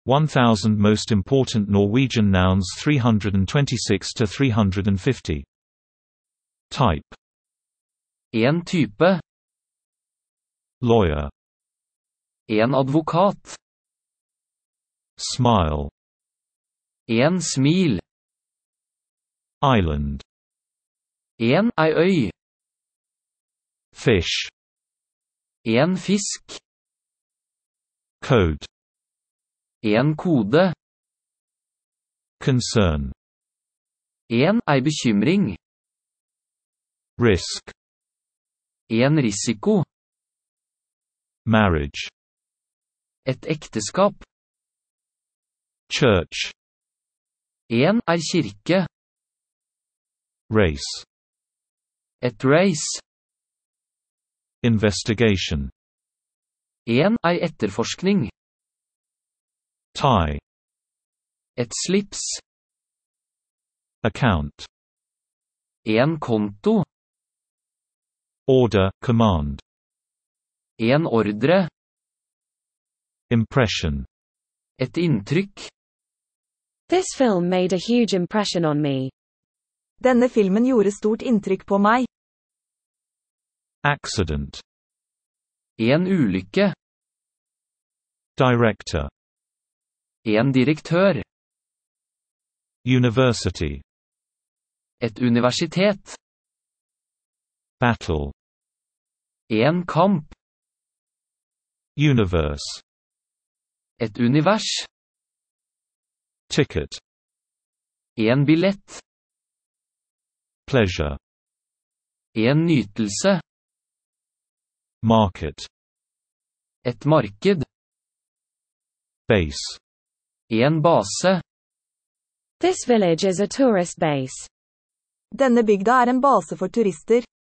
1000 most important Norwegian nouns 326 to 350. Type. En type. Lawyer. En advokat. Smile. En smil. Island. En ei øy. Fish. En fisk. Code. En kode. Concern. En ei bekymring. Risk. En risiko. Marriage. Et ekteskap. Church. En ei kirke. Race. Et race. Investigation. En ei etterforskning. Tie. Et slips. Account. En konto. Order, command. En ordre. Impression. Et inntrykk. This film made a huge impression on me. Denne filmen gjorde stort inntrykk på meg. Accident. En ulykke. Director. En direktør. University. Et universitet. Battle. En kamp. Universe. Et univers. Ticket. En billett. Pleasure. En nytelse. Market. Et marked. Base. En base. This village is a tourist base. Denne bygda er en base for turister.